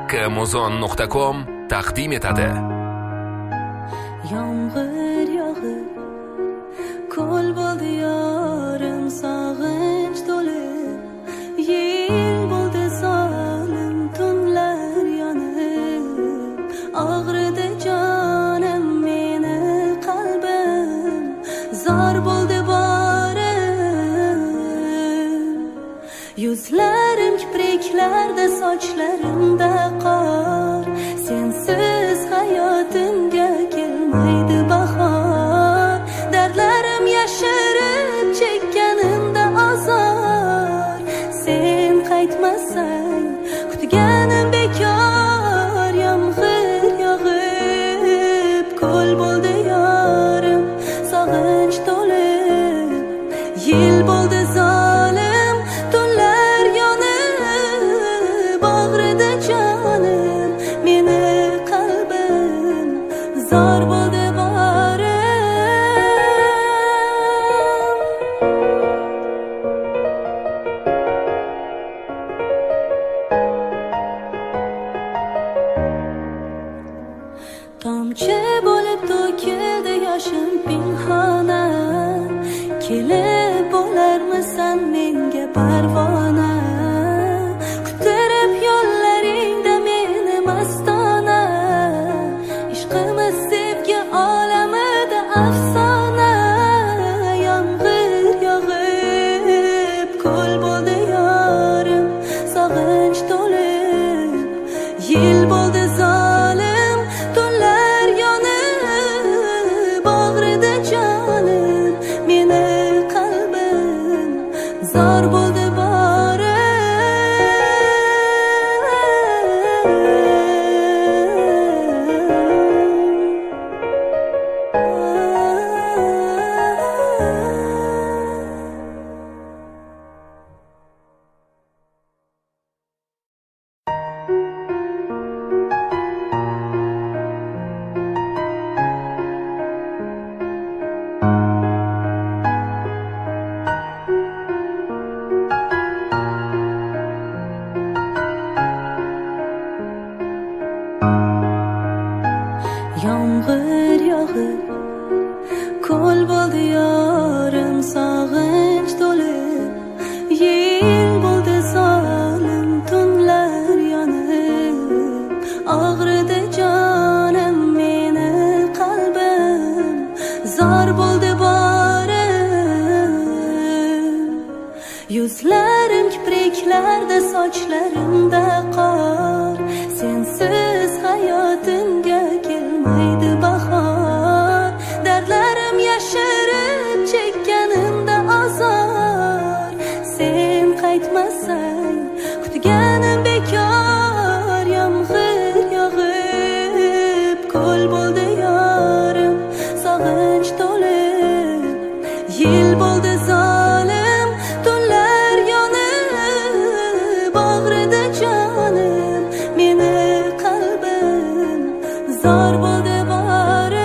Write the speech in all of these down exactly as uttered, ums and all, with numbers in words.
Amazon nuqta com taqdim etadi. Yomg'ir yog'ib, ko'l bo'ldi yorim, sog'inch to'lib, yel bo'ldi zolim, tunlar yonib, og'ridi jonim, meni qalbim, zor bo'ldi borim. Yuzlarim kipriklarda, sochlarimda qor, sensiz hayotimga kelmaydi bahor. Dardlarim yashirib chekkanimda azor, sen qaytmasang kutganim bekor. Yomg'ir yog'ib, ko'l bo'ldi yorim, sog'inch to'lib, yel bo'ldi zolim, tunlar yonib, og'ridi jonim, meni qalbim, zor bo'ldi borim. Tomchi bo'lib to'kildi yoshim pinhona, kelib bo'larmisan menga parvona. Qutirib yo'llaringda meni mastona, ishqimiz sevgi olamida afsona. Yomg'ir yog'ib, ko'l bo'ldi yorim, sog'inch to'lib, yel bo'ldi zolim, tunlar yonib, og'ridi jonim, meni qalbim, zor bo'ldi Yomg'ir yog'ib, ko'l bo'ldi yorim, sog'inch to'lib, yel bo'ldi zolim, tunlar yonib, og'ridi jonim, meni qalbim, zor bo'ldi borim. Yuzlarim kipriklarda, sochlarimda qor, sensiz hayotimga kelmaydi bahor. Dardlarim yashirib chekkanimda azor, sen qaytmasang kutganim bekor. Yomg'ir yog'ib, ko'l bo'ldi yorim, sog'inch to'lib, yel bo'ldi zolim, tunlar yonib, og'ridi jonim, meni qalbim, zor bo'ldi borim.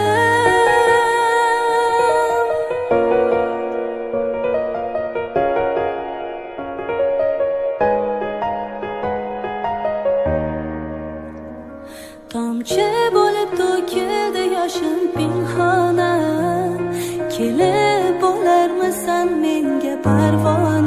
Tomchi bo'lib to'kildi yoshim pinhona, kelib bo'larmisan menga parvona.